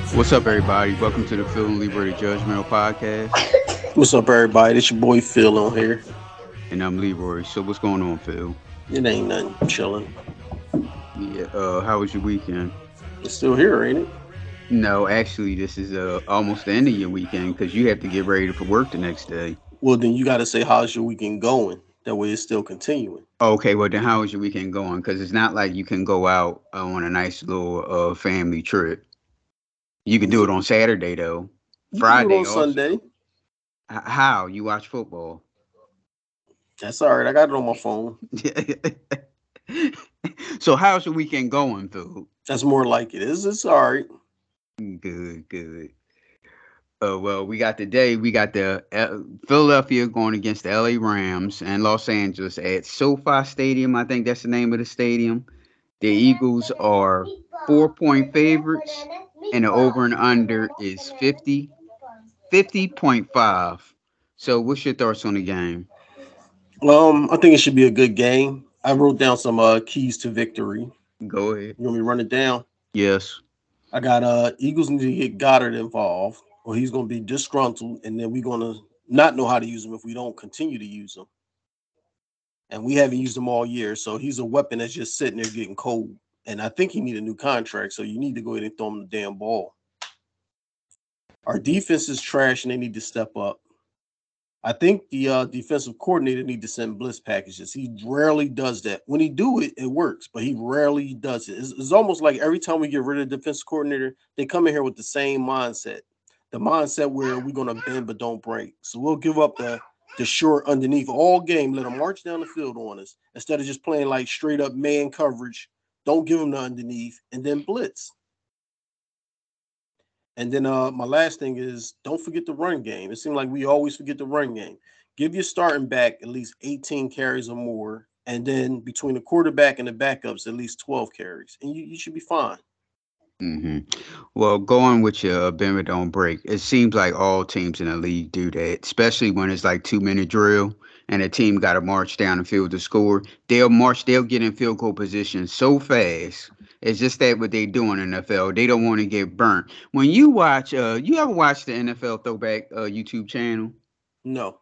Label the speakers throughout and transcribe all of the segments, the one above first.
Speaker 1: What's up, everybody? Welcome to the Phil and Liberated Judgmental Podcast,
Speaker 2: What's up, everybody? It's your boy Phil on here.
Speaker 1: and I'm Leroy. So, what's going on, Phil?
Speaker 2: It ain't nothing, chilling.
Speaker 1: Yeah. How was your weekend?
Speaker 2: It's still here, ain't it?
Speaker 1: No, actually, this is almost the end of your weekend because you have to get ready for work the next day.
Speaker 2: Well, then you got to say how's your weekend going. That way, it's still continuing.
Speaker 1: Okay, well then, how was your weekend going? Because it's not like you can go out on a nice little family trip. You can do it on Saturday though.
Speaker 2: You can do it
Speaker 1: Friday
Speaker 2: on
Speaker 1: also.
Speaker 2: Sunday.
Speaker 1: How you watch football?
Speaker 2: That's all right. I got it on my phone.
Speaker 1: So, how's your weekend going, Phil?
Speaker 2: That's more like it. It's all right.
Speaker 1: Good, good. Well, we got the Philadelphia going against the LA Rams and Los Angeles at SoFi Stadium. I think that's the name of the stadium. The Eagles are 4-point favorites, and the over and under is 50.5. So, what's your thoughts on the game?
Speaker 2: I think it should be a good game. I wrote down some keys to victory.
Speaker 1: Go ahead.
Speaker 2: You want me to run it down?
Speaker 1: Yes.
Speaker 2: I got Eagles need to get Goddard involved, or he's gonna be disgruntled, and then we're gonna not know how to use him if we don't continue to use him. And we haven't used him all year. So he's a weapon that's just sitting there getting cold. And I think he need a new contract. So you need to go ahead and throw him the damn ball. Our defense is trash and they need to step up. I think the defensive coordinator need to send blitz packages. He rarely does that. When he do it, it works, but he rarely does it. It's almost like every time we get rid of the defensive coordinator, they come in here with the same mindset. The mindset where we're gonna bend but don't break. So we'll give up the short underneath all game, let them march down the field on us instead of just playing like straight up man coverage. Don't give them the underneath and then blitz. And then my last thing is don't forget the run game. It seems like we always forget the run game. Give your starting back at least 18 carries or more, and then between the quarterback and the backups, at least 12 carries, and you should be fine.
Speaker 1: hmm Well, going with your bend but don't break, it seems like all teams in the league do that, especially when it's like 2 minute drill and a team got to march down the field to score. They'll get in field goal position so fast. It's just that what they do in the NFL. They don't want to get burnt. When you watch, you ever watch the NFL Throwback YouTube channel?
Speaker 2: No.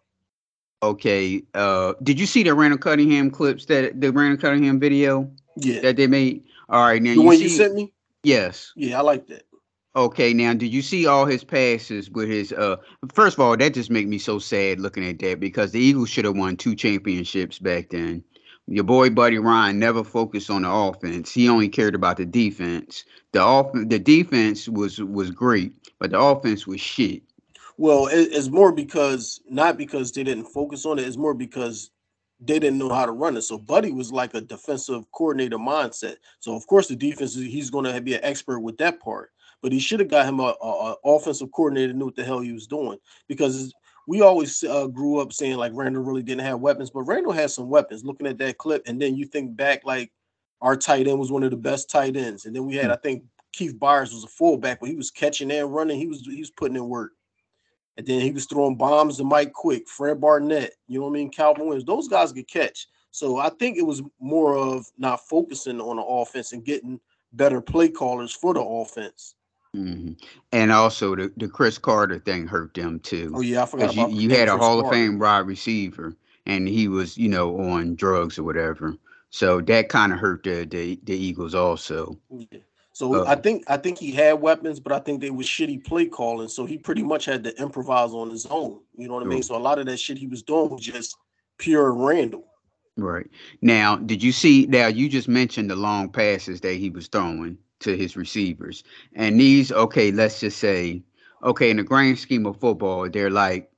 Speaker 1: Okay. Did you see the Randall Cunningham clips that the Randall Cunningham video
Speaker 2: Yeah.
Speaker 1: that they made? All right, now
Speaker 2: The
Speaker 1: you
Speaker 2: one you
Speaker 1: see,
Speaker 2: sent me?
Speaker 1: yes.
Speaker 2: Yeah, I like that.
Speaker 1: Okay, now did you see all his passes with his first of all, that just make me so sad looking at that because the Eagles should have won two championships back then. Your boy Buddy Ryan never focused on the offense. He only cared about the defense. The defense was great, but the offense was shit.
Speaker 2: Well, it's more because not because they didn't focus on it. It's more because they didn't know how to run it. So Buddy was like a defensive coordinator mindset. So of course the defense he's going to be an expert with that part. But he should have got him a offensive coordinator who knew what the hell he was doing because we always grew up saying like Randall really didn't have weapons, but Randall had some weapons. Looking at that clip, and then you think back like our tight end was one of the best tight ends, and then we had I think Keith Byars was a fullback, but he was catching and running. He was putting in work. And then he was throwing bombs to Mike Quick, Fred Barnett, you know what I mean? Calvin Williams. Those guys could catch. So I think it was more of not focusing on the offense and getting better play callers for the offense.
Speaker 1: hmm And also the Chris Carter thing hurt them too,
Speaker 2: Oh yeah, I forgot
Speaker 1: because you,
Speaker 2: about
Speaker 1: you
Speaker 2: damn
Speaker 1: had a
Speaker 2: Chris
Speaker 1: Hall of
Speaker 2: Carter.
Speaker 1: Fame wide receiver, and he was on drugs or whatever. So that kind of hurt the Eagles also.
Speaker 2: Yeah. So
Speaker 1: Uh,
Speaker 2: I think he had weapons, but I think they was shitty play calling. So he pretty much had to improvise on his own. You know what I mean? So a lot of that shit he was doing was just pure Randall.
Speaker 1: Right. Now, did you see? Now, you just mentioned the long passes that he was throwing to his receivers. And these, okay, let's just say, okay, in the grand scheme of football, they're like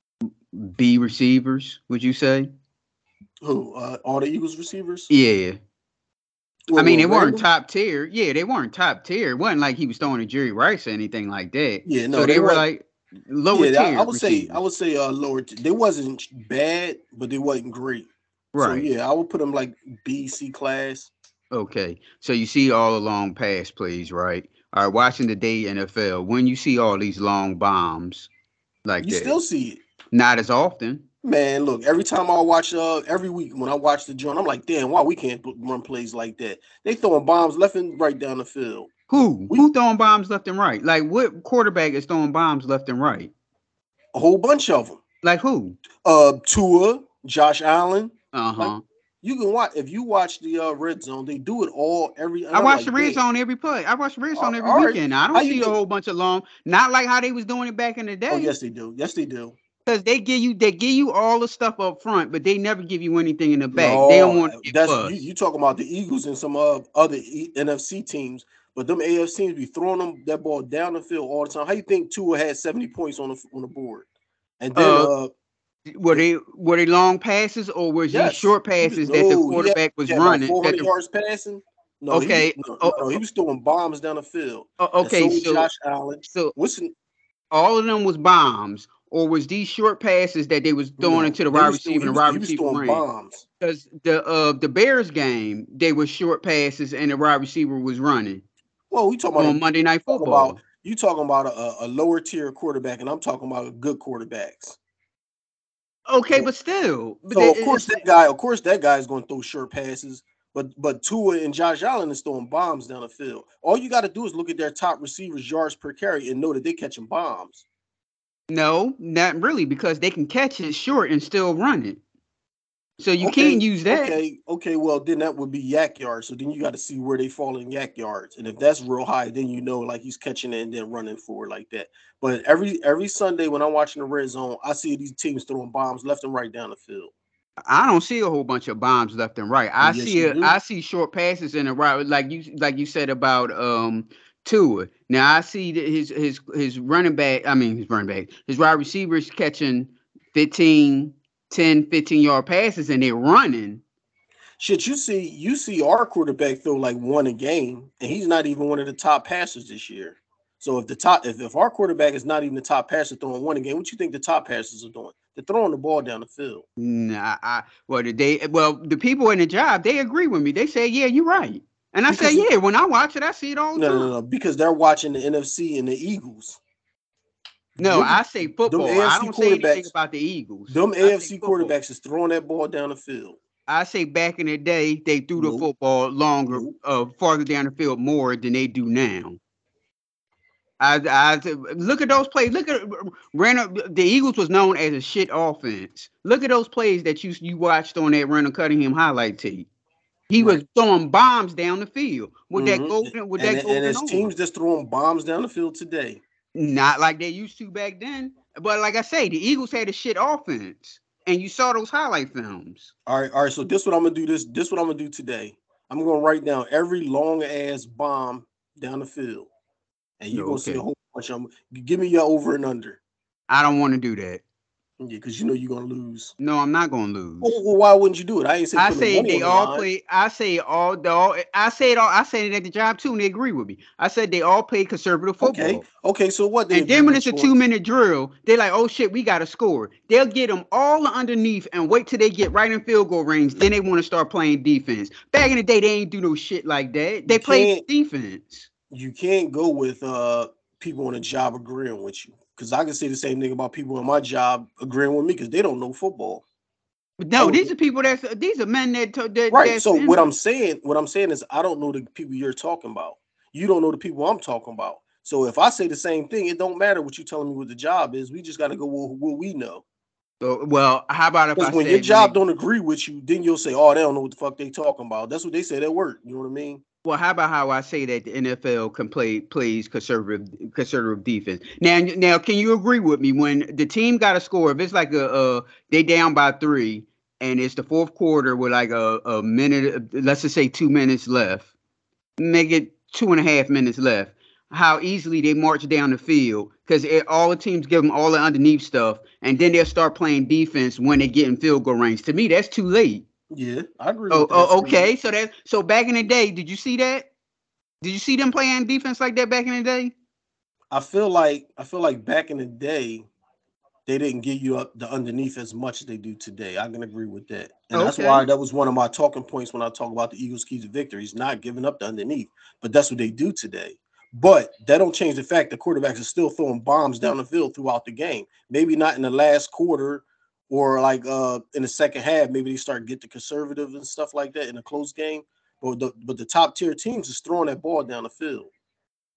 Speaker 1: B receivers, would you say?
Speaker 2: Who? All the Eagles receivers?
Speaker 1: Yeah. I
Speaker 2: Well,
Speaker 1: mean,
Speaker 2: well,
Speaker 1: they weren't
Speaker 2: Randall?
Speaker 1: top tier. Yeah, they weren't top tier. It wasn't like he was throwing to Jerry Rice or anything like that.
Speaker 2: Yeah,
Speaker 1: So
Speaker 2: no, they
Speaker 1: they were
Speaker 2: weren't.
Speaker 1: like lower
Speaker 2: Yeah, I
Speaker 1: tier
Speaker 2: would say I
Speaker 1: receivers.
Speaker 2: would say lower. They wasn't bad, but they wasn't great. So
Speaker 1: Right.
Speaker 2: yeah, I would put them like B C class.
Speaker 1: Okay. So you see all the long pass plays, right? All right, watching the day NFL, when you see all these long bombs like
Speaker 2: You
Speaker 1: that.
Speaker 2: still see it,
Speaker 1: Not as often.
Speaker 2: man. Look, every time I watch, every week when I watch the joint, I'm like, damn, why we can't run plays like that? They throwing bombs left and right down the field.
Speaker 1: Who throwing bombs left and right? Like what quarterback is throwing bombs left and right?
Speaker 2: A whole bunch of them.
Speaker 1: Like who?
Speaker 2: Tua, Josh Allen. Like
Speaker 1: Uh-huh.
Speaker 2: you can watch if you watch the red zone, they do it all every. And
Speaker 1: I
Speaker 2: I'm
Speaker 1: watch
Speaker 2: like,
Speaker 1: the red
Speaker 2: damn.
Speaker 1: zone every play. I watch the red zone every
Speaker 2: All right,
Speaker 1: weekend. I
Speaker 2: how
Speaker 1: don't
Speaker 2: you
Speaker 1: see a
Speaker 2: think?
Speaker 1: whole bunch of long, not like how they was doing it back in the
Speaker 2: Oh
Speaker 1: day.
Speaker 2: yes, they do. Yes, they do.
Speaker 1: Because they give you all the stuff up front, but they never give you anything in the back. They don't
Speaker 2: No,
Speaker 1: want to get
Speaker 2: that's you.
Speaker 1: bust.
Speaker 2: You talking about the Eagles and some other NFC teams, but them AFC teams be throwing them that ball down the field all the time. How you think Tua had 70 points on the board, and then
Speaker 1: Uh, were they long passes or was these
Speaker 2: yes,
Speaker 1: short passes that the quarterback
Speaker 2: he
Speaker 1: was
Speaker 2: had about
Speaker 1: running?
Speaker 2: 400 yards passing. No,
Speaker 1: Okay,
Speaker 2: he was throwing bombs down the field, and so
Speaker 1: okay,
Speaker 2: was Josh Allen.
Speaker 1: so
Speaker 2: What's
Speaker 1: all of them was bombs, or was these short passes that they was throwing
Speaker 2: no?
Speaker 1: into the
Speaker 2: They
Speaker 1: wide
Speaker 2: was
Speaker 1: receiver
Speaker 2: throwing.
Speaker 1: and the wide
Speaker 2: He was
Speaker 1: receiver
Speaker 2: throwing
Speaker 1: ran?
Speaker 2: bombs.
Speaker 1: Because the Bears game, they were short passes and the wide receiver was running
Speaker 2: Well, we talking about
Speaker 1: on Monday Night
Speaker 2: talking about
Speaker 1: Football.
Speaker 2: you talking about a lower tier quarterback, and I'm talking about good quarterbacks.
Speaker 1: Okay,
Speaker 2: So,
Speaker 1: but still, but
Speaker 2: so
Speaker 1: it's
Speaker 2: of course, that guy is going to throw short passes. But Tua and Josh Allen is throwing bombs down the field. All you got to do is look at their top receivers' yards per carry and know that they catching bombs.
Speaker 1: no, not really, because they can catch it short and still run it. So you
Speaker 2: Okay,
Speaker 1: can't use that.
Speaker 2: okay. Well, then that would be yak yards. So then you got to see where they fall in yak yards, and if that's real high, then you know like he's catching it and then running for it like that. But every Sunday when I'm watching the red zone, I see these teams throwing bombs left and right down the field.
Speaker 1: I don't see a whole bunch of bombs left and right.
Speaker 2: Oh yes, you do.
Speaker 1: I see short passes in the right, like you said about Tua. Now I see that his running back, I mean his running back, his wide receivers catching 15, 10, 15-yard passes and they're running.
Speaker 2: Shit, you see our quarterback throw like one a game, and he's not even one of the top passers this year. So if our quarterback is not even the top passer throwing one a game, what you think the top passers are doing? They're throwing the ball down the field.
Speaker 1: Nah, the people in the job, they agree with me. They say, yeah, you're right. And I say,
Speaker 2: Because
Speaker 1: yeah, when I watch it, I see it all the
Speaker 2: no,
Speaker 1: time.
Speaker 2: because they're watching the NFC and the Eagles.
Speaker 1: No,
Speaker 2: Them,
Speaker 1: I say
Speaker 2: them
Speaker 1: football. I
Speaker 2: AFC
Speaker 1: don't say anything
Speaker 2: quarterbacks,
Speaker 1: about the Eagles.
Speaker 2: them
Speaker 1: I say
Speaker 2: AFC
Speaker 1: football.
Speaker 2: quarterbacks is throwing that ball down the field.
Speaker 1: I say back in the day, they threw the
Speaker 2: Nope,
Speaker 1: football longer,
Speaker 2: nope.
Speaker 1: farther down the field more than they do now. I look at those plays. Look at Randall. The Eagles was known as a shit offense. Look at those plays that you watched on that Randall Cunningham highlight tape. He
Speaker 2: Right.
Speaker 1: was throwing bombs down the field with that
Speaker 2: hmm
Speaker 1: golden with
Speaker 2: And
Speaker 1: that
Speaker 2: and
Speaker 1: golden
Speaker 2: it's teams
Speaker 1: arm.
Speaker 2: that's throwing bombs down the field today.
Speaker 1: Not like they used to back then. But like I say, the Eagles had a shit offense, and you saw those highlight films.
Speaker 2: All right. So this what I'm gonna do. This what I'm gonna do today. I'm gonna write down every long ass bomb down the field, and you're gonna see a
Speaker 1: Okay,
Speaker 2: whole bunch of them. Give me your over and under.
Speaker 1: I don't want to do that.
Speaker 2: Yeah, because you know you're gonna lose.
Speaker 1: No, I'm not gonna
Speaker 2: Oh,
Speaker 1: lose.
Speaker 2: well, why wouldn't you do it? I ain't say
Speaker 1: I
Speaker 2: put no
Speaker 1: say
Speaker 2: money
Speaker 1: they
Speaker 2: on the
Speaker 1: all
Speaker 2: line.
Speaker 1: play. I say all the all. I say it all. I said it at the job too, and they agree with me. I said they all play conservative
Speaker 2: Okay,
Speaker 1: football.
Speaker 2: okay. So what they
Speaker 1: And
Speaker 2: agree
Speaker 1: then when
Speaker 2: with
Speaker 1: it's a
Speaker 2: you on?
Speaker 1: 2 minute drill, they're like, "Oh shit, we got to score." They'll get them all underneath and wait till they get right in field goal range. Then they want to start playing defense. Back in the day, they ain't do no shit like that.
Speaker 2: You
Speaker 1: They played
Speaker 2: can't
Speaker 1: defense.
Speaker 2: you can't go with people on a job agreeing with you. Because I can say the same thing about people on my job agreeing with me because they don't know football.
Speaker 1: But
Speaker 2: I
Speaker 1: no,
Speaker 2: would
Speaker 1: these are people these are men
Speaker 2: right.
Speaker 1: that's
Speaker 2: So
Speaker 1: in it.
Speaker 2: what I'm saying is I don't know the people you're talking about. You don't know the people I'm talking about. So if I say the same thing, it don't matter what you're telling me what the job is. We just got to go with what we know.
Speaker 1: So, well, how about if
Speaker 2: Because
Speaker 1: I
Speaker 2: when your
Speaker 1: said when
Speaker 2: job
Speaker 1: they
Speaker 2: don't agree with you, then you'll say, "Oh, they don't know what the fuck they talking about." That's what they said at work. You know what I mean?
Speaker 1: Well, how about how I say that the NFL can plays conservative defense? Now, can you agree with me when the team got a score? If it's like they down by three, and it's the fourth quarter with like a minute, let's just say 2 minutes left, make it 2.5 minutes left. How easily they march down the field because all the teams give them all the underneath stuff, and then they'll start playing defense when they get in field goal range. To me, that's too late.
Speaker 2: Yeah, I agree
Speaker 1: Oh,
Speaker 2: with that
Speaker 1: okay.
Speaker 2: statement.
Speaker 1: So back in the day, did you see that? Did you see them playing defense like that back in the day?
Speaker 2: I feel like back in the day, they didn't give you up the underneath as much as they do today. I can agree with that. And that's why
Speaker 1: Okay.
Speaker 2: that was one of my talking points when I talk about the Eagles' keys to victory. He's not giving up the underneath, but that's what they do today. But that don't change the fact that quarterbacks are still throwing bombs down the field throughout the game. Maybe not in the last quarter or like in the second half. Maybe they start get the conservative and stuff like that in a close game. But the top tier teams is throwing that ball down the field.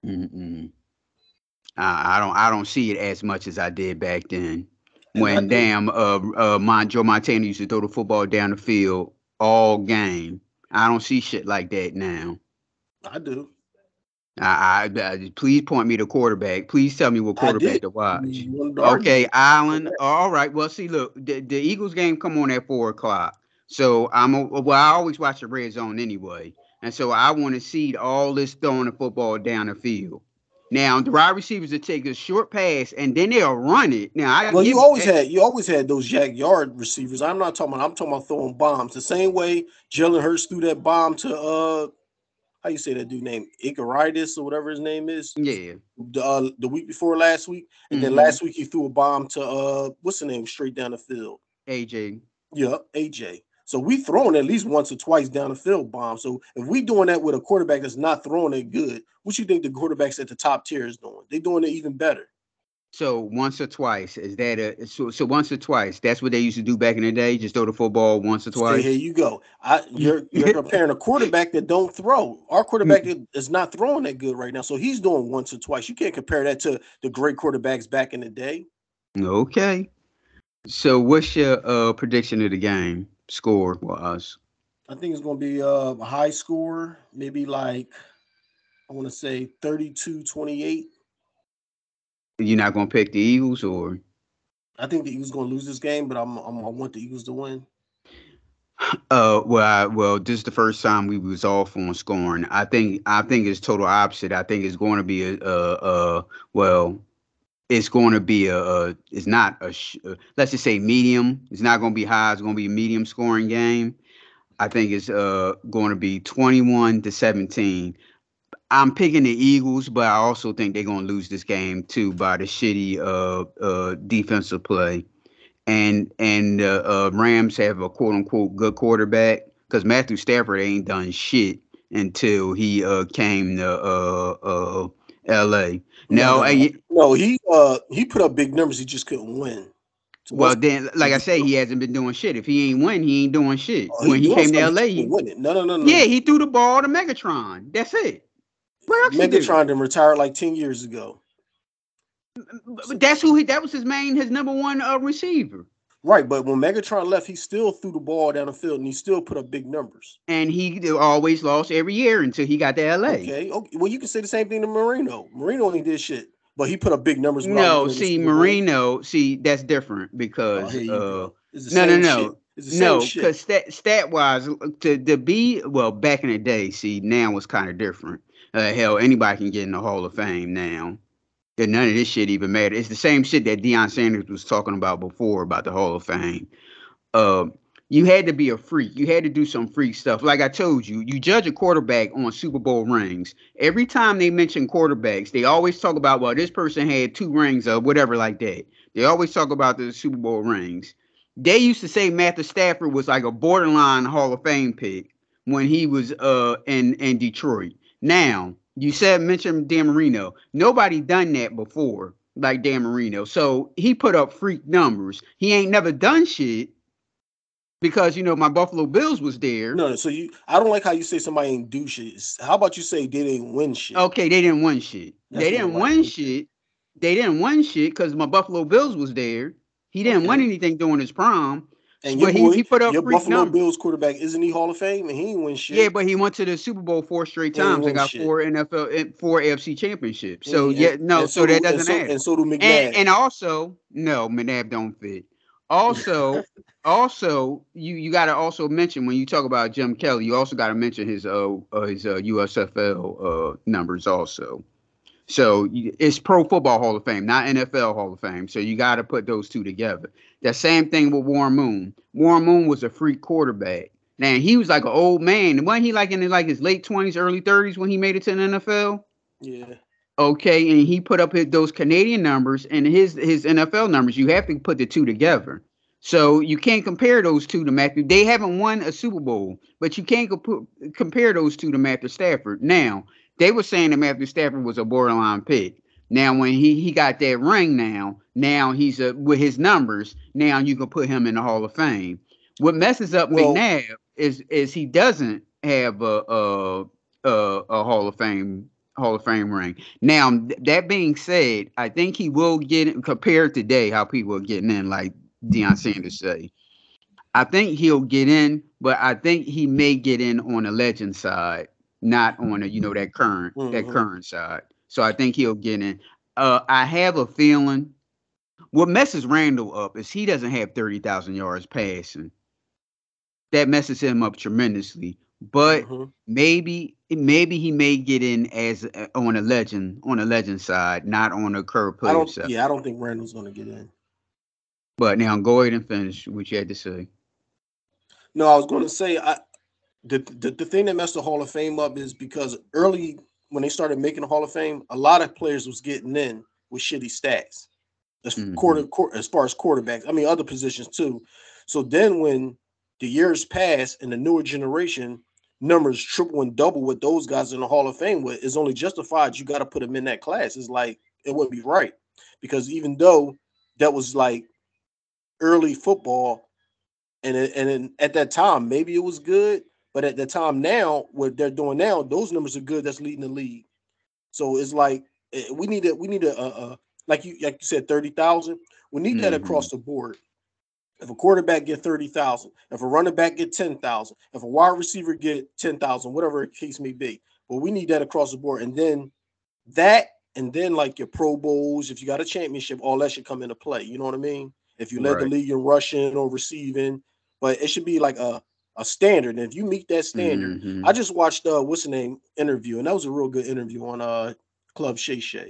Speaker 1: Mm-mm. I don't see it as much as I did back then.
Speaker 2: And I
Speaker 1: When
Speaker 2: do.
Speaker 1: Joe Montana used to throw the football down the field all game. I don't see shit like that now.
Speaker 2: I do.
Speaker 1: Please point me to quarterback. Please tell me what
Speaker 2: I
Speaker 1: quarterback
Speaker 2: did.
Speaker 1: to watch.
Speaker 2: You wanted to
Speaker 1: Okay,
Speaker 2: argue on
Speaker 1: Allen.
Speaker 2: that.
Speaker 1: All right. Well, see, look, the Eagles game come on at 4 o'clock. So I always watch the red zone anyway, and so I want to see all this throwing the football down the field. Now the wide receivers will take a short pass and then they'll run it. Now I
Speaker 2: Well,
Speaker 1: give
Speaker 2: you always had those Jack Yard receivers. I'm talking about throwing bombs. The same way Jalen Hurts threw that bomb to how you say that dude name Icaritis or whatever his name is
Speaker 1: yeah.
Speaker 2: the week before last week, and then
Speaker 1: Mm-hmm.
Speaker 2: last week he threw a bomb to what's the name straight down the field.
Speaker 1: AJ.
Speaker 2: Yeah, AJ. So we throwing at least once or twice down the field bomb. So if we doing that with a quarterback that's not throwing it good, what you think the quarterbacks at the top tier is doing? They doing it even better.
Speaker 1: So once or twice is that so once or twice? That's what they used to do back in the day. Just throw the football once or
Speaker 2: Say here
Speaker 1: twice.
Speaker 2: you go. You're comparing a quarterback that don't throw. Our quarterback is not throwing that good right now, so he's doing once or twice. You can't compare that to the great quarterbacks back in the day.
Speaker 1: Okay. So what's your prediction of the game score for us?
Speaker 2: I think it's going to be a high score, maybe like I want to say 32-28.
Speaker 1: You're not gonna pick the Eagles or
Speaker 2: I think the Eagles going to lose this game, but I want the Eagles to win.
Speaker 1: well this is the first time we was off on scoring. I think it's total opposite. I think it's going to be well it's going to be it's not let's just say medium. It's not going to be high. It's going to be a medium scoring game. I think it's going to be 21-17. I'm picking the Eagles, but I also think they're going to lose this game too by the shitty defensive play. And Rams have a quote unquote good quarterback because Matthew Stafford ain't done shit until he came to L.A.
Speaker 2: No,
Speaker 1: Now,
Speaker 2: no, no, no. He put up big numbers. He just couldn't win. So
Speaker 1: well
Speaker 2: once
Speaker 1: then, like I say, he hasn't been doing shit. If he ain't win, he ain't doing shit.
Speaker 2: he
Speaker 1: When he
Speaker 2: doing
Speaker 1: came to
Speaker 2: something, he
Speaker 1: L.A.,
Speaker 2: just didn't win it. No, no, no, no,
Speaker 1: yeah,
Speaker 2: no.
Speaker 1: he threw the ball to Megatron. That's it. What else he do?
Speaker 2: Megatron done retired like 10 years ago.
Speaker 1: But that's who he. That was his number one receiver.
Speaker 2: Right, but when Megatron left, he still threw the ball down the field and he still put up big numbers.
Speaker 1: And he always lost every year until he got to L.A.
Speaker 2: Okay, okay. Well, you can say the same thing to Marino. Marino ain't did shit, but he put up big numbers without
Speaker 1: No,
Speaker 2: winning the
Speaker 1: see
Speaker 2: Super Bowl.
Speaker 1: Marino, see that's different
Speaker 2: Oh,
Speaker 1: because
Speaker 2: here you go. It's the
Speaker 1: no no
Speaker 2: same shit.
Speaker 1: no
Speaker 2: It's the same
Speaker 1: no
Speaker 2: shit.
Speaker 1: because stat wise to be well back in the day, see now it's kind of different. Hell, anybody can get in the Hall of Fame now. That none of this shit even matter. It's the same shit that Deion Sanders was talking about before about the Hall of Fame. uh, you had to be a freak. You had to do some freak stuff. Like I told you, you judge a quarterback on Super Bowl rings. Every time they mention quarterbacks, they always talk about, well, this person had 2 rings or whatever like that. They always talk about the Super Bowl rings. They used to say Matthew Stafford was like a borderline Hall of Fame pick when he was in Detroit. Now, you said mention Dan Marino. Nobody done that before like Dan Marino. So he put up freak numbers. He ain't never done shit because my Buffalo Bills was there.
Speaker 2: No, so I don't like how you say somebody ain't do shit. How about you say they didn't win shit?
Speaker 1: Okay, they didn't win shit.
Speaker 2: That's
Speaker 1: They
Speaker 2: more
Speaker 1: didn't
Speaker 2: like
Speaker 1: win
Speaker 2: okay.
Speaker 1: shit. They didn't win shit because my Buffalo Bills was there. He didn't win
Speaker 2: Okay.
Speaker 1: anything during his prime,
Speaker 2: And your
Speaker 1: but
Speaker 2: boy,
Speaker 1: he put up
Speaker 2: your
Speaker 1: freak
Speaker 2: Buffalo
Speaker 1: numbers.
Speaker 2: Bills quarterback, isn't he Hall of Fame? And he ain't win
Speaker 1: Yeah,
Speaker 2: shit.
Speaker 1: but he went to the Super Bowl 4 straight
Speaker 2: He ain't
Speaker 1: times and
Speaker 2: win
Speaker 1: got
Speaker 2: shit.
Speaker 1: 4 AFC championships. So
Speaker 2: And,
Speaker 1: yeah, no,
Speaker 2: and
Speaker 1: so
Speaker 2: so
Speaker 1: that
Speaker 2: do
Speaker 1: doesn't add.
Speaker 2: so do
Speaker 1: And
Speaker 2: McNabb.
Speaker 1: and also, no, McNabb don't fit. Also, you got to also mention when you talk about Jim Kelly, you also got to mention his USFL numbers also. So it's Pro Football Hall of Fame, not NFL Hall of Fame. So you got to put those two together. The same thing with Warren Moon. Warren Moon was a freak quarterback. Now he was like an old man. Wasn't he like in like his late 20s, early 30s when he made it to the NFL?
Speaker 2: Yeah.
Speaker 1: Okay, and he put up those Canadian numbers and his NFL numbers. You have to put the two together. So you can't compare those two to Matthew. They haven't won a Super Bowl, but you can't compare those two to Matthew Stafford. Now they were saying that Matthew Stafford was a borderline pick. Now when he got that ring, now he's with his numbers. Now you can put him in the Hall of Fame. What messes up
Speaker 2: Well,
Speaker 1: McNabb is he doesn't have a Hall of Fame Hall of Fame ring. Now, that being said, I think he will get it compared today, how people are getting in, like Deion Sanders say. I think he'll get in, but I think he may get in on a legend side, not on a, that
Speaker 2: Hmm.
Speaker 1: current side. So I think he'll get in. I have a feeling what messes Randall up is he doesn't have 30,000 yards passing. That messes him up tremendously. But
Speaker 2: Hmm.
Speaker 1: maybe he may get in as on a legend side, not on a current player side.
Speaker 2: I don't think Randall's gonna get in.
Speaker 1: But now go ahead and finish what you had to say.
Speaker 2: No, I was going to say the thing that messed the Hall of Fame up is because early when they started making the Hall of Fame, a lot of players was getting in with shitty stats
Speaker 1: Hmm.
Speaker 2: as far as quarterbacks. I mean, other positions too. So then when the years pass and the newer generation numbers triple and double what those guys in the Hall of Fame with, is only justified. You got to put them in that class. It's like it wouldn't be right because even though that was like early football, and at that time maybe it was good, but at the time now what they're doing now, those numbers are good. That's leading the league. So it's like we need a like you said 30,000. We need that
Speaker 1: Hmm.
Speaker 2: across the board. If a quarterback get 30,000, if a running back get 10,000, if a wide receiver get 10,000, whatever the case may be, but we need that across the board. That and then like your Pro Bowls, if you got a championship, all that should come into play. You know what I mean? If you led the
Speaker 1: Right.
Speaker 2: league in rushing or receiving, but it should be like a standard. And if you meet that standard, I
Speaker 1: Hmm.
Speaker 2: just watched what's the name interview, and that was a real good interview on Club Shay Shay.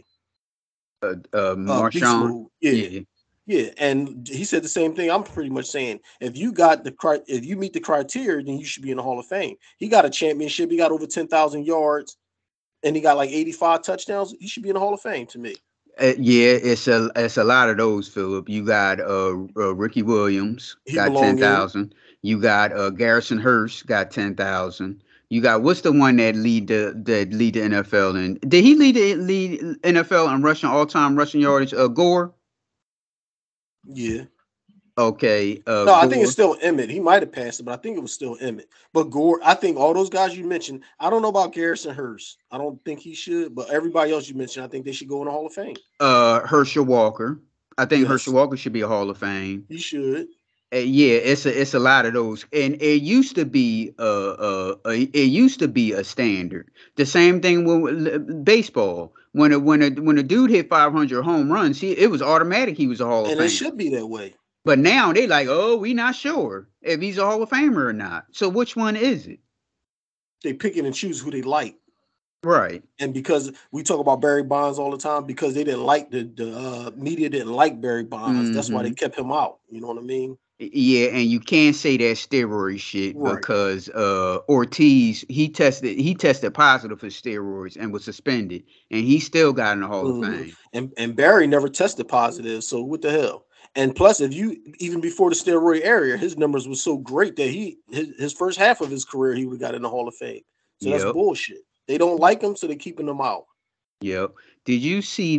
Speaker 2: Beast
Speaker 1: Marshawn.
Speaker 2: Mode. Yeah.
Speaker 1: Yeah.
Speaker 2: Yeah, and he said the same thing. I'm pretty much saying if you meet the criteria, then you should be in the Hall of Fame. He got a championship. He got over 10,000 yards, and he got like 85 touchdowns. He should be in the Hall of Fame to me.
Speaker 1: Yeah, it's a lot of those, Philip. You got Ricky Williams
Speaker 2: He
Speaker 1: got
Speaker 2: belong in.
Speaker 1: 10,000. You got Garrison Hurst got 10,000. You got what's the one that lead the NFL, and did he lead NFL in rushing all time rushing yardage? Gore.
Speaker 2: Yeah.
Speaker 1: Okay,
Speaker 2: No, I think it's
Speaker 1: Gore.
Speaker 2: still Emmett. He might have passed it, but I think it was still Emmett. But Gore, I think all those guys you mentioned, I don't know about Garrison Hurst. I don't think he should, but everybody else you mentioned, I think they should go in the Hall of Fame.
Speaker 1: Herschel Walker. I think Herschel
Speaker 2: Yes,
Speaker 1: Walker should be a Hall of Fame.
Speaker 2: he should.
Speaker 1: Yeah, it's a lot of those, and it used to be a standard. The same thing with baseball. When a dude hit 500 home runs, it was automatic he was a Hall of
Speaker 2: And it
Speaker 1: Famer.
Speaker 2: should be that way.
Speaker 1: But now they like, oh, we not sure if he's a Hall of Famer or not. So which one is it?
Speaker 2: They pick and choose who they like.
Speaker 1: Right.
Speaker 2: And because we talk about Barry Bonds all the time, because they didn't like the media didn't like Barry Bonds, that's why they
Speaker 1: Hmm.
Speaker 2: kept him out. You know what I mean?
Speaker 1: Yeah, and you can't say that steroid shit
Speaker 2: Right.
Speaker 1: because Ortiz he tested positive for steroids and was suspended, and he still got in the Hall of
Speaker 2: Hmm.
Speaker 1: Fame.
Speaker 2: And Barry never tested positive, so what the hell? And plus, if you even before the steroid era, his numbers were so great that his first half of his career he would got in the Hall of Fame. So that's
Speaker 1: Yep,
Speaker 2: bullshit. They don't like him, so they're keeping him out.
Speaker 1: yep. Did you see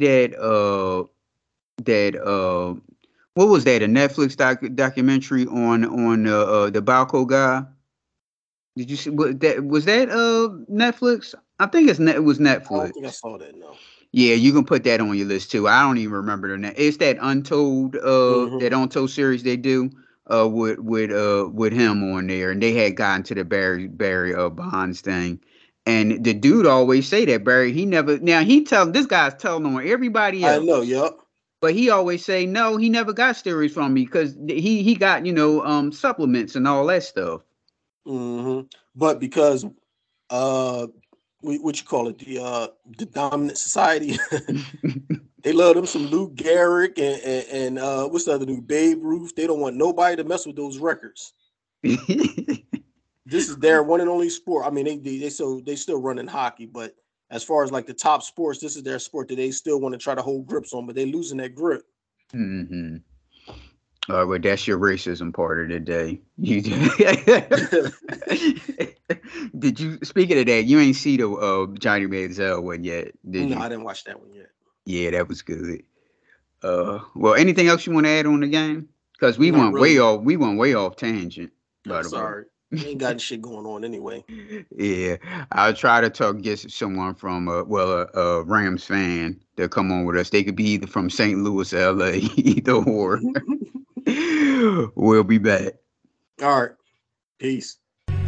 Speaker 1: that what was that, a Netflix documentary on the Balco guy? Did you see was that Netflix? I think it was
Speaker 2: I don't think I
Speaker 1: Netflix.
Speaker 2: saw that. No.
Speaker 1: Yeah, you can put that on your list too. I don't even remember the name. It's that
Speaker 2: Hmm.
Speaker 1: Untold series they do with him on there, and they had gotten to the Barry Bonds thing, and the dude always say that Barry he never now he tell this guy's telling on everybody
Speaker 2: I know.
Speaker 1: else,
Speaker 2: Yep.
Speaker 1: but he always say no, he never got steroids from me because he got supplements and all that stuff.
Speaker 2: Hmm. But because uh what you call it, the dominant society. They love them some Lou Gehrig and what's the other dude, Babe Ruth. They don't want nobody to mess with those records. This is their one and only sport. I mean, they still run in hockey, but as far as like the top sports, this is their sport that they still want to try to hold grips on, but they losing that grip.
Speaker 1: Hmm. Well, that's your racism part of the day. You did you speaking of that? You ain't see the Johnny Manziel one yet, did
Speaker 2: No,
Speaker 1: you?
Speaker 2: I didn't watch that one yet.
Speaker 1: Yeah, that was good. Well, anything else you want to add on the game? Because we
Speaker 2: Not
Speaker 1: went way
Speaker 2: really.
Speaker 1: off. We went way off tangent. By
Speaker 2: I'm
Speaker 1: the way,
Speaker 2: sorry. He ain't got shit going on anyway.
Speaker 1: Yeah, I'll try to get someone from a Rams fan to come on with us. They could be either from St. Louis, LA, either or. We'll be back.
Speaker 2: All right. Peace.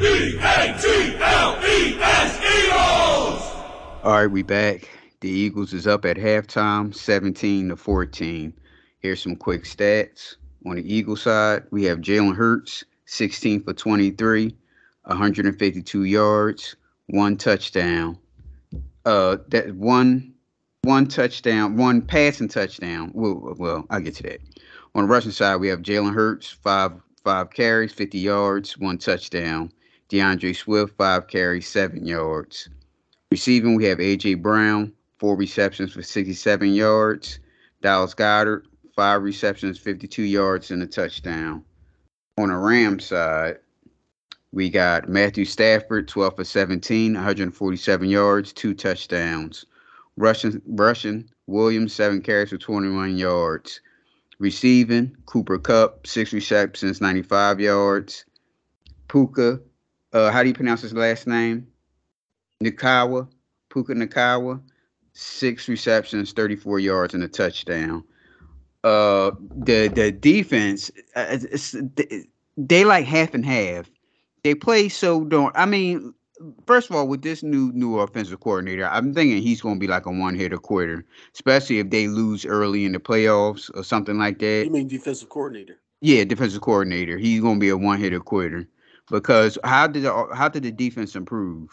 Speaker 1: Eagles! All right, we back. The Eagles is up at halftime, 17-14. Here's some quick stats. On the Eagles side, we have Jalen Hurts, 16 for 23, 152 yards, one touchdown. That one touchdown, one passing touchdown. Well, I'll get to that. On the rushing side, we have Jalen Hurts, five carries, 50 yards, one touchdown. DeAndre Swift, 5 carries, 7 yards. Receiving, we have A.J. Brown, 4 receptions for 67 yards. Dallas Goedert, 5 receptions, 52 yards, and a touchdown. On the Rams side, we got Matthew Stafford, 12 for 17, 147 yards, 2 touchdowns. Rushing, Williams, 7 carries for 21 yards. Receiving, Cooper Kupp, 6 receptions, 95 yards. Puka, how do you pronounce his last name? Puka Nacua, 6 receptions, 34 yards, and a touchdown. The defense, they like half and half. They play so darn. I mean, first of all, with this new offensive coordinator, I'm thinking he's going to be like a one-hitter quitter, especially if they lose early in the playoffs or something like that.
Speaker 2: You mean defensive coordinator?
Speaker 1: Yeah, defensive coordinator. He's going to be a one-hitter quitter because how did the defense improve?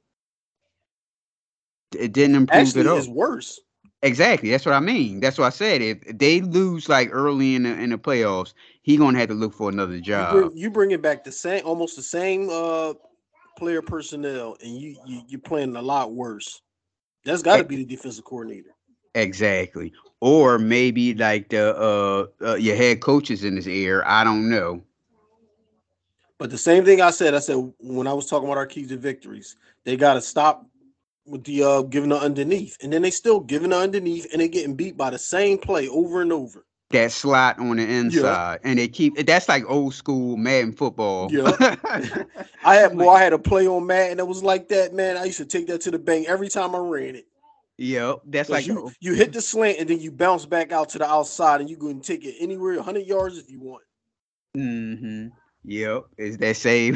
Speaker 1: It didn't improve
Speaker 2: Actually,
Speaker 1: at all.
Speaker 2: it's worse.
Speaker 1: Exactly. That's what I mean. That's what I said. If they lose like early in the playoffs, he's gonna have to look for another job.
Speaker 2: You bring it back almost the same player personnel, and you're playing a lot worse. That's got to be the defensive coordinator.
Speaker 1: Exactly. Or maybe like the your head coaches in this air. I don't know.
Speaker 2: But the same thing I said when I was talking about our keys to victories, they got to stop with the giving the underneath, and then they still giving the underneath, and they getting beat by the same play over and over.
Speaker 1: That slot on the inside, and they keep that's like old school Madden football.
Speaker 2: Yeah, I had a play on Madden that was like that, man. I used to take that to the bank every time I ran it.
Speaker 1: Yep, that's like
Speaker 2: you hit the slant and then you bounce back out to the outside, and you go and take it anywhere 100 yards if you want.
Speaker 1: Mm-hmm. Yep, it's that same.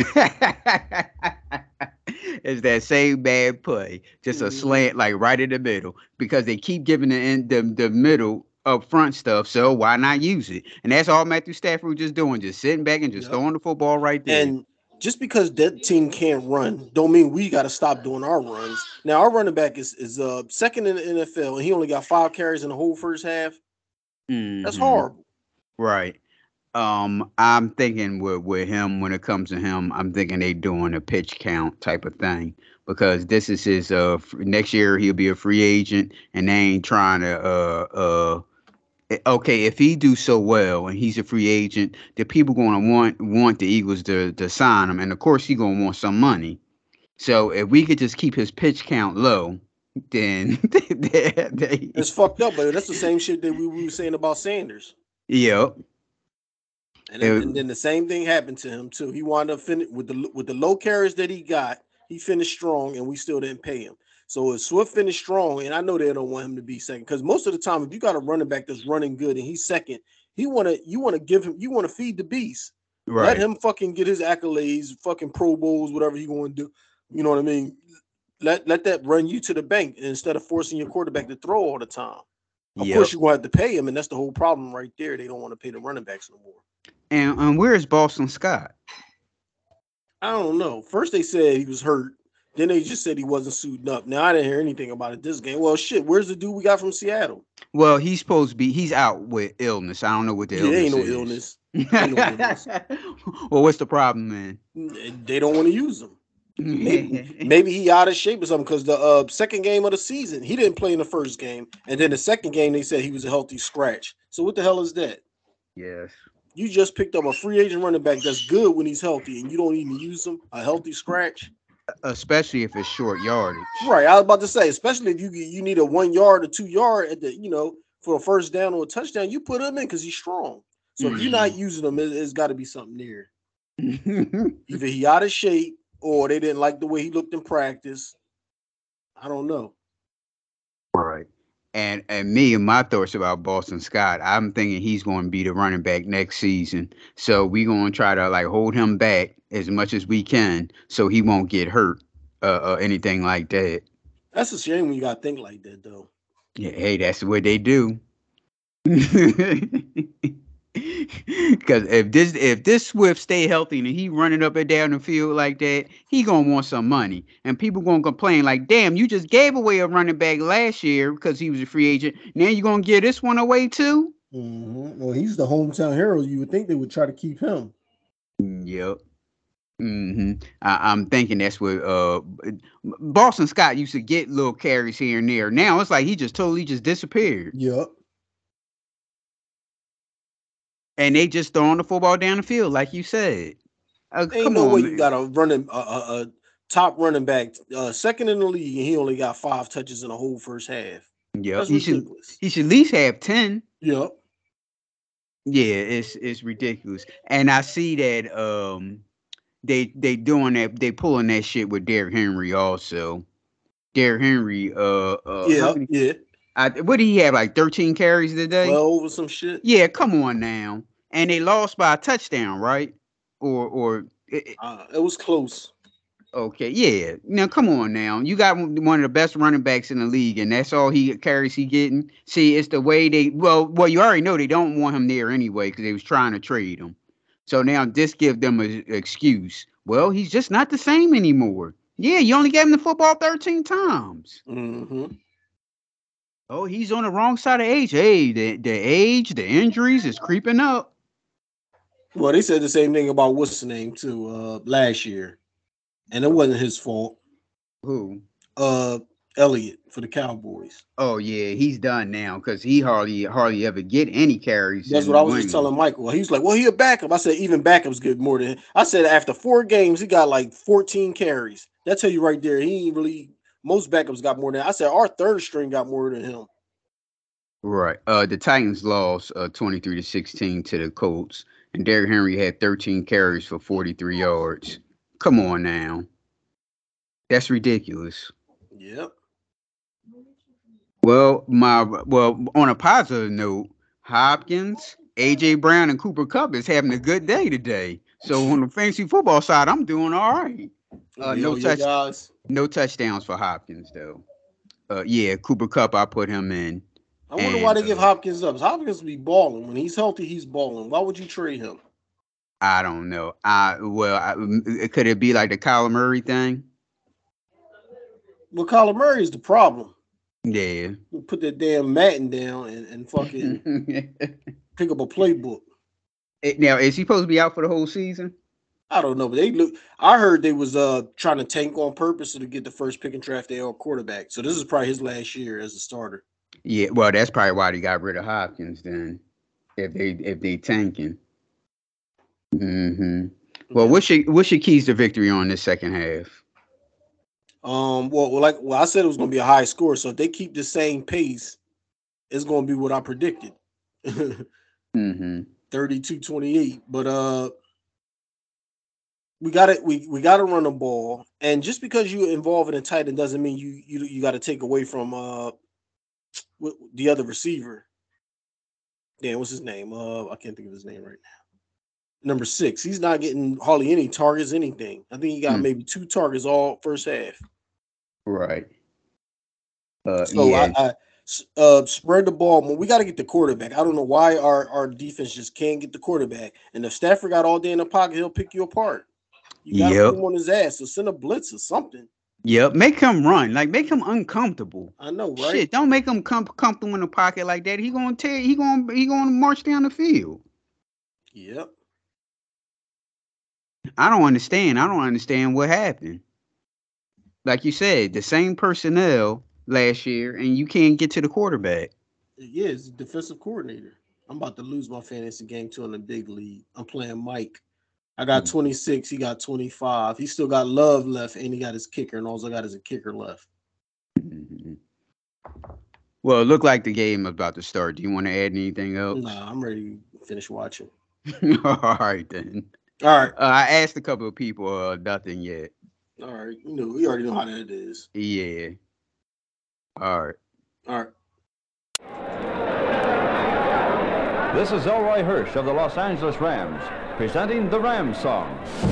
Speaker 1: It's that same bad play, just a slant like right in the middle, because they keep giving the middle up front stuff. So why not use it? And that's all Matthew Stafford was just doing, just sitting back and just throwing the football right there.
Speaker 2: And just because that team can't run, don't mean we got to stop doing our runs. Now our running back is second in the NFL, and he only got 5 carries in the whole first half. Mm-hmm. That's horrible.
Speaker 1: Right. I'm thinking with him, when it comes to him, I'm thinking they doing a pitch count type of thing, because this is his next year he'll be a free agent, and they ain't trying to okay, if he do so well and he's a free agent, the people going to want the Eagles to sign him, and of course he's going to want some money. So if we could just keep his pitch count low, then
Speaker 2: it's fucked up, but that's the same shit that we were saying about Sanders.
Speaker 1: Yep.
Speaker 2: And then the same thing happened to him too. He wound up with the low carries that he got. He finished strong, and we still didn't pay him. So if Swift finished strong, and I know they don't want him to be second, because most of the time, if you got a running back that's running good and he's second, you want to feed the beast. Right. Let him fucking get his accolades, fucking Pro Bowls, whatever he going to do. You know what I mean? Let that run you to the bank instead of forcing your quarterback to throw all the time. Of course, you're going to have to pay him, and that's the whole problem right there. They don't want to pay the running backs no more.
Speaker 1: And where is Boston Scott?
Speaker 2: I don't know. First they said he was hurt. Then they just said he wasn't suiting up. Now I didn't hear anything about it this game. Well, shit, where's the dude we got from Seattle?
Speaker 1: Well, he's supposed to be. He's out with illness. I don't know what the illness
Speaker 2: ain't no
Speaker 1: is.
Speaker 2: illness. Ain't no illness.
Speaker 1: Well, what's the problem, man?
Speaker 2: They don't want to use him. Maybe he out of shape or something, because the second game of the season, he didn't play in the first game. And then the second game, they said he was a healthy scratch. So what the hell is that?
Speaker 1: Yes.
Speaker 2: You just picked up a free agent running back that's good when he's healthy, and you don't even use him, a healthy scratch?
Speaker 1: Especially if it's short yardage.
Speaker 2: Right. I was about to say, especially if you need a 1 yard or 2 yard at the, for a first down or a touchdown, you put him in because he's strong. So if you're not using him, it's got to be something there. Either he out of shape or they didn't like the way he looked in practice. I don't know.
Speaker 1: Right. And me and my thoughts about Boston Scott, I'm thinking he's going to be the running back next season. So we going to try to like hold him back as much as we can, so he won't get hurt, anything like that.
Speaker 2: That's a shame when you gotta think like that, though.
Speaker 1: Yeah, hey, that's what they do. Because if this Swift stay healthy and he running up and down the field like that, he gonna want some money, and people gonna complain like, "Damn, you just gave away a running back last year because he was a free agent. Now you gonna give this one away too?"
Speaker 2: Well, he's the hometown hero. You would think they would try to keep him.
Speaker 1: Yep. I'm thinking that's what Boston Scott used to get little carries here and there. Now it's like he just totally just disappeared,
Speaker 2: Yep.
Speaker 1: and they just throwing the football down the field like you said.
Speaker 2: Ain't
Speaker 1: Come
Speaker 2: no way
Speaker 1: on,
Speaker 2: you
Speaker 1: man.
Speaker 2: got a running a top running back, second in the league, and he only got 5 touches in the whole first half.
Speaker 1: Yep,
Speaker 2: That's
Speaker 1: he should
Speaker 2: ridiculous.
Speaker 1: he should at least have 10.
Speaker 2: Yep.
Speaker 1: Yeah, it's ridiculous. And I see that they doing that, they pulling that shit with Derrick Henry also. Derrick Henry how
Speaker 2: Yeah.
Speaker 1: many
Speaker 2: Yeah.
Speaker 1: what did he have, like 13 carries today?
Speaker 2: 12 or some shit.
Speaker 1: Yeah, come on now. And they lost by a touchdown, right? Or
Speaker 2: It was close.
Speaker 1: okay, yeah. Now come on now. You got one of the best running backs in the league, and that's all he carries he getting. See, it's the way they well, you already know they don't want him there anyway because they was trying to trade him. So now this give them an excuse. Well, he's just not the same anymore. Yeah, you only gave him the football 13 times.
Speaker 2: Mm-hmm.
Speaker 1: Oh, he's on the wrong side of age. Hey, the age, the injuries is creeping up.
Speaker 2: Well, they said the same thing about what's the name too last year, and it wasn't his fault.
Speaker 1: Who?
Speaker 2: Uh, Elliott for the Cowboys.
Speaker 1: Oh yeah, he's done now because he hardly ever get any carries
Speaker 2: That's
Speaker 1: in
Speaker 2: what I was
Speaker 1: New
Speaker 2: just
Speaker 1: England.
Speaker 2: telling Michael. He was like, "Well, he a backup." I said, "Even backups get more than." I said, after 4 games, he got like 14 carries. That tell you right there, he ain't really. Most backups got more than. I said, our third string got more than him.
Speaker 1: Right. The Titans lost 23-16 to the Colts, and Derrick Henry had 13 carries for 43 yards. Come on now, that's ridiculous.
Speaker 2: Yep.
Speaker 1: Well, on a positive note, Hopkins, AJ Brown, and Cooper Kupp is having a good day today. So on the fantasy football side, I'm doing all right.
Speaker 2: They
Speaker 1: No
Speaker 2: all your
Speaker 1: touch,
Speaker 2: guys.
Speaker 1: no touchdowns for Hopkins though. Yeah, Cooper Kupp, I put him in,
Speaker 2: I wonder why
Speaker 1: and
Speaker 2: they give Hopkins up. Hopkins be balling when he's healthy. He's balling. Why would you trade him?
Speaker 1: I don't know. Could it be like the Kyler Murray thing?
Speaker 2: Well, Kyler Murray is the problem.
Speaker 1: Yeah.
Speaker 2: Put that damn Madden down and fucking pick up a playbook.
Speaker 1: Now, is he supposed to be out for the whole season?
Speaker 2: I don't know, but they look. I heard they was trying to tank on purpose to get the first pick and draft their quarterback. So this is probably his last year as a starter.
Speaker 1: Yeah. Well, that's probably why they got rid of Hopkins then. If they tanking. Hmm. Well,
Speaker 2: Yeah.
Speaker 1: what's your keys to victory on this second half?
Speaker 2: I said it was going to be a high score. So if they keep the same pace, it's going to be what I predicted.
Speaker 1: Hmm.
Speaker 2: 32-28. But we got it. We got to run the ball, and just because you involve in a tight end doesn't mean you got to take away from the other receiver. Damn, what's his name? I can't think of his name right now. Number 6. He's not getting hardly any targets, anything. I think he got maybe 2 targets all first half.
Speaker 1: Right.
Speaker 2: So
Speaker 1: Yeah.
Speaker 2: I spread the ball. Well, we got to get the quarterback. I don't know why our defense just can't get the quarterback. And if Stafford got all day in the pocket, he'll pick you apart. You got to put
Speaker 1: Yep.
Speaker 2: him on his ass. So send a blitz or something.
Speaker 1: Yep. Make him run. Like make him uncomfortable.
Speaker 2: I know, right?
Speaker 1: Shit. Don't make him comfortable in the pocket like that. He gonna tear. He gonna march down the field.
Speaker 2: Yep.
Speaker 1: I don't understand what happened. Like you said, the same personnel last year, and you can't get to the quarterback.
Speaker 2: Yeah, he's a defensive coordinator. I'm about to lose my fantasy game too in the big league. I'm playing Mike. I got 26. He got 25. He still got Love left, and he got his kicker, and all I got is a kicker left.
Speaker 1: Mm-hmm. Well, it looked like the game is about to start. Do you want to add anything else?
Speaker 2: Nah, I'm ready to finish watching.
Speaker 1: All right then.
Speaker 2: All right.
Speaker 1: I asked a couple of people, nothing yet.
Speaker 2: All right. We already know how that is.
Speaker 1: Yeah. All right.
Speaker 2: All right.
Speaker 3: This is Elroy Hirsch of the Los Angeles Rams, presenting the Rams song.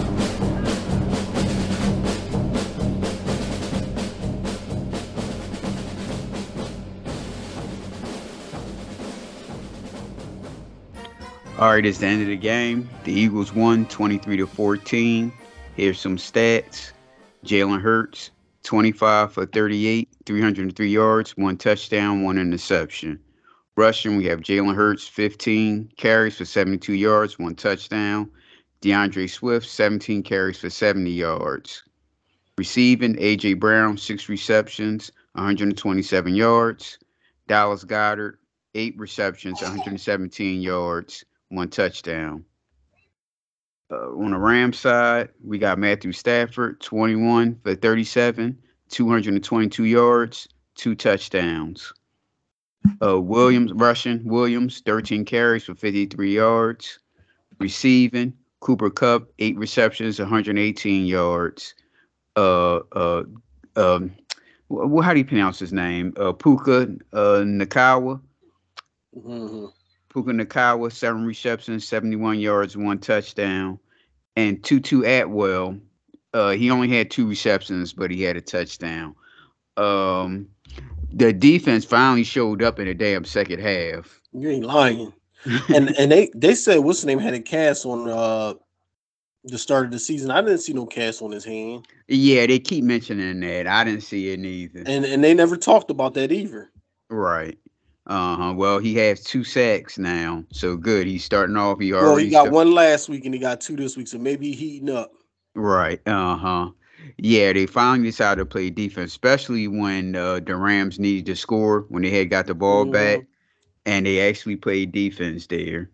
Speaker 1: All right, it's the end of the game. The Eagles won 23-14. Here's some stats. Jalen Hurts, 25 for 38, 303 yards, 1 touchdown, 1 interception. Rushing, we have Jalen Hurts, 15 carries for 72 yards, 1 touchdown. DeAndre Swift, 17 carries for 70 yards. Receiving, A.J. Brown, 6 receptions, 127 yards. Dallas Goedert, 8 receptions, 117 yards, 1 touchdown. On the Rams side, we got Matthew Stafford, 21 for 37, 222 yards, 2 touchdowns. Williams, 13 carries for 53 yards. Receiving, Cooper Kupp, 8 receptions, 118 yards. How do you pronounce his name? Puka Nakawa.
Speaker 2: Mm-hmm.
Speaker 1: Puka Nakawa, 7 receptions, 71 yards, 1 touchdown. And Tutu Atwell, he only had 2 receptions, but he had a touchdown. The defense finally showed up in the damn second half.
Speaker 2: You ain't lying. and they said what's the name had a cast on the start of the season. I didn't see no cast on his hand.
Speaker 1: Yeah, they keep mentioning that. I didn't see it either.
Speaker 2: And they never talked about that either.
Speaker 1: Right. Well, he has 2 sacks now, so good. He's starting off.
Speaker 2: He got 1 last week and he got 2 this week, so maybe he's heating up.
Speaker 1: Right. Yeah, they finally decided to play defense, especially when the Rams needed to score when they had got the ball back, and they actually played defense there.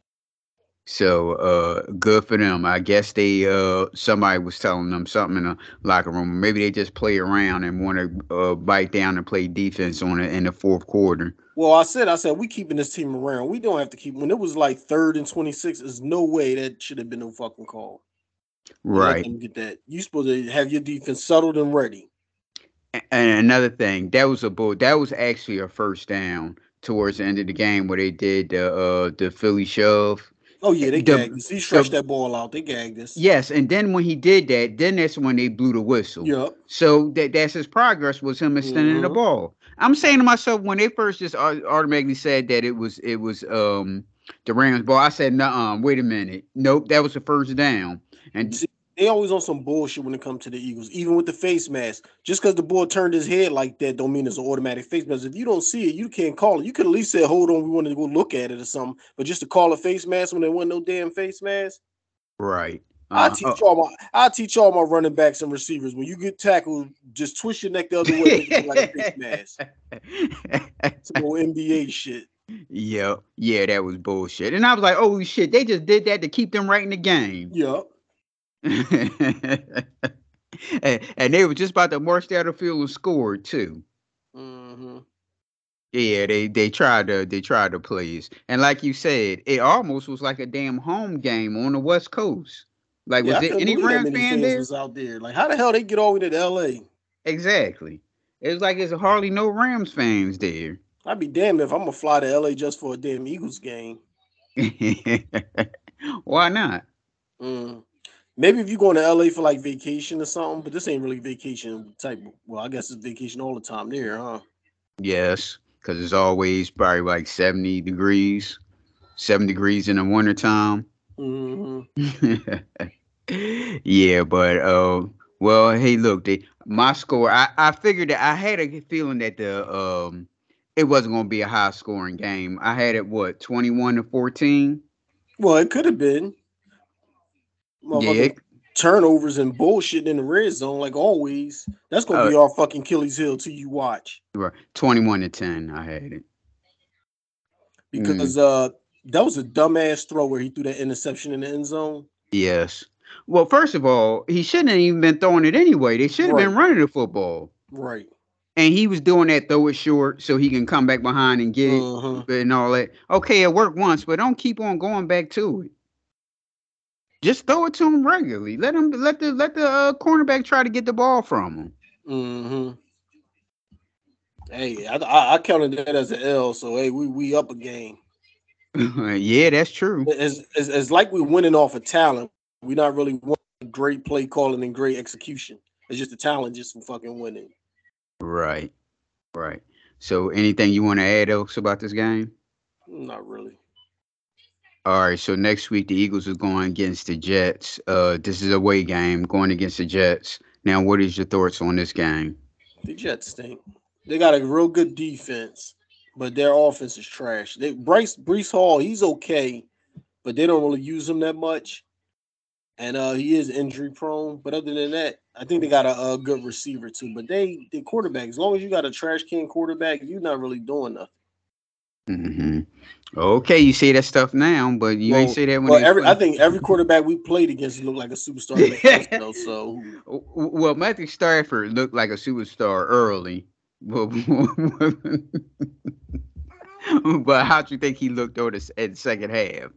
Speaker 1: So good for them. I guess they somebody was telling them something in the locker room. Maybe they just play around and want to bite down and play defense on it in the fourth quarter.
Speaker 2: Well, I said we keeping this team around. We don't have to keep. When it was like 3rd and 26, there's no way that should have been no fucking call.
Speaker 1: Right.
Speaker 2: Get that. You supposed to have your defense settled and ready.
Speaker 1: And another thing, that was actually a first down towards the end of the game where they did the Philly shove.
Speaker 2: Oh yeah, they gagged us. He stretched that ball out. They gagged us.
Speaker 1: Yes, and then when he did that, then that's when they blew the whistle.
Speaker 2: Yep.
Speaker 1: So that's his progress was him extending the ball. I'm saying to myself when they first just automatically said that it was the Rams ball, I said, nuh-uh, wait a minute. Nope, that was the first down. And
Speaker 2: see, they always on some bullshit when it comes to the Eagles, even with the face mask. Just because the boy turned his head like that don't mean it's an automatic face mask. If you don't see it, you can't call it. You could at least say, hold on, we want to go look at it or something. But just to call a face mask when there wasn't no damn face mask.
Speaker 1: Right.
Speaker 2: I teach all my running backs and receivers. When you get tackled, just twist your neck the other way like a face mask. Some old NBA shit.
Speaker 1: Yeah, that was bullshit. And I was like, oh shit, they just did that to keep them right in the game.
Speaker 2: Yep.
Speaker 1: and they were just about to march down the field and score too.
Speaker 2: Mm-hmm.
Speaker 1: Yeah, they tried to play us. And like you said, it almost was like a damn home game on the West Coast. Like, was there any Rams fan there?
Speaker 2: Was out there? Like, how the hell they get all the way to LA?
Speaker 1: Exactly. It was like there's hardly no Rams fans there.
Speaker 2: I'd be damned if I'm gonna fly to LA just for a damn Eagles game.
Speaker 1: Why not?
Speaker 2: Maybe if you're going to LA for like vacation or something, but this ain't really vacation type. Well, I guess it's vacation all the time there, huh? Yes,
Speaker 1: because it's always probably like 7 degrees in the wintertime.
Speaker 2: Mm-hmm.
Speaker 1: Yeah, but well, hey, look, my score. I figured that I had a feeling that it wasn't going to be a high scoring game. I had it 21-14.
Speaker 2: Well, it could have been.
Speaker 1: Yeah.
Speaker 2: Turnovers and bullshit in the red zone, like always. That's gonna be our fucking Achilles heel till you watch.
Speaker 1: Right, 21-10. I had it
Speaker 2: because that was a dumbass throw where he threw that interception in the end zone.
Speaker 1: Yes. Well, first of all, he shouldn't have even been throwing it anyway. They should have been running the football.
Speaker 2: Right.
Speaker 1: And he was doing that, throw it short so he can come back behind and get it and all that. Okay, it worked once, but don't keep on going back to it. Just throw it to him regularly. Let the cornerback try to get the ball from him.
Speaker 2: Mm-hmm. Hey, I counted that as an L. So hey, we up a game.
Speaker 1: Yeah, that's true.
Speaker 2: It's like we're winning off of talent. We're not really winning great play calling and great execution. It's just the talent, just from fucking winning.
Speaker 1: Right. So, anything you want to add else about this game?
Speaker 2: Not really.
Speaker 1: All right. So next week the Eagles are going against the Jets. This is a away game going against the Jets. Now, what is your thoughts on this game?
Speaker 2: The Jets stink. They got a real good defense, but their offense is trash. Breece Hall, he's okay, but they don't really use him that much. And he is injury prone. But other than that, I think they got a good receiver too. But the quarterback, as long as you got a trash can quarterback, you're not really doing nothing.
Speaker 1: Mm-hmm. Okay, you say that stuff now, but you ain't say that when.
Speaker 2: I think every quarterback we played against looked like a superstar. So,
Speaker 1: well, Matthew Stafford looked like a superstar early, but how do you think he looked at the second half?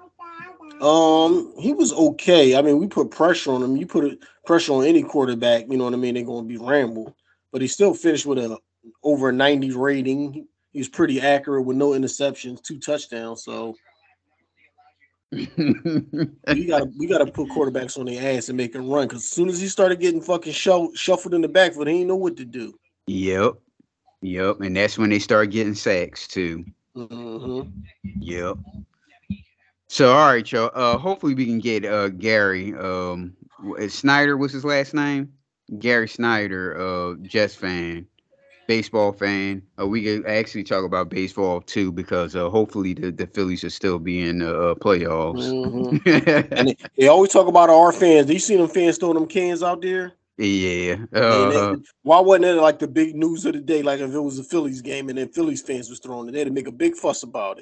Speaker 2: He was okay. I mean, we put pressure on him. You put pressure on any quarterback, you know what I mean? They're going to be ramble, but he still finished with a over 90 rating. He was pretty accurate with no interceptions, 2 touchdowns. So we gotta put quarterbacks on their ass and make them run. Because as soon as he started getting fucking shuffled in the backfield, he didn't know what to do.
Speaker 1: Yep, and that's when they start getting sacks too.
Speaker 2: Mm-hmm.
Speaker 1: Yep. So all right, y'all. Hopefully we can get Gary. Snyder was his last name. Gary Snyder, Jets fan. Baseball fan. We can actually talk about baseball too because hopefully the Phillies will still be in the playoffs.
Speaker 2: Mm-hmm. And they always talk about our fans. Do you see them fans throwing them cans out there?
Speaker 1: Yeah.
Speaker 2: Why wasn't it like the big news of the day? Like if it was a Phillies game and then Phillies fans was throwing it, they'd make a big fuss about it.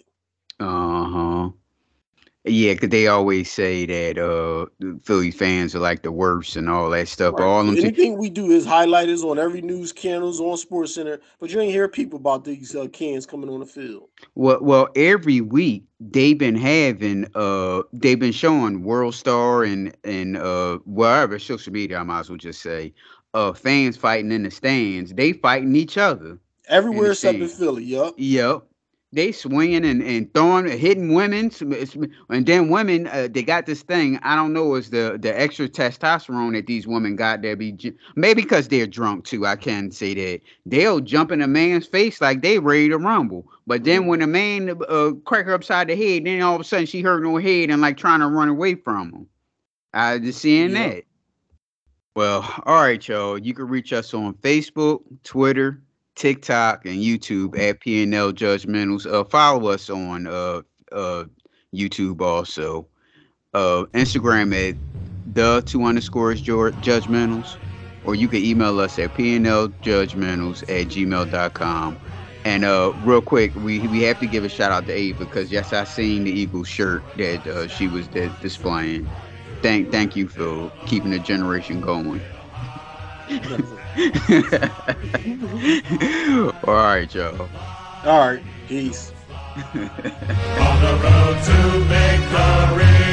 Speaker 1: Yeah, because they always say that Philly fans are like the worst and all that stuff.
Speaker 2: Right.
Speaker 1: All
Speaker 2: anything we do is highlighted on every news channels on Sports Center, but you ain't hear people about these cans coming on the field.
Speaker 1: Well, every week they've been showing World Star and wherever social media, I might as well just say, fans fighting in the stands. They fighting each other
Speaker 2: everywhere except in Philly.
Speaker 1: Yep. They swinging and throwing, hitting women, and then women. They got this thing. I don't know. Is the extra testosterone that these women got? Maybe because they're drunk too. I can't say that. They'll jump in a man's face like they ready to rumble. But then when a man crack her upside the head, then all of a sudden she hurting her head and like trying to run away from him. I just seeing that. Well, all right, y'all. You can reach us on Facebook, Twitter, TikTok, and YouTube at PNL Judgmentals. Follow us on YouTube also. Instagram at the2_Judgmentals. Or you can email us at pnljudgmentals@gmail.com. And real quick, we have to give a shout out to Ava because yes, I seen the Eagles shirt that she was displaying. Thank you for keeping the generation going. All right, y'all.
Speaker 2: All right, peace.
Speaker 4: On the road to victory.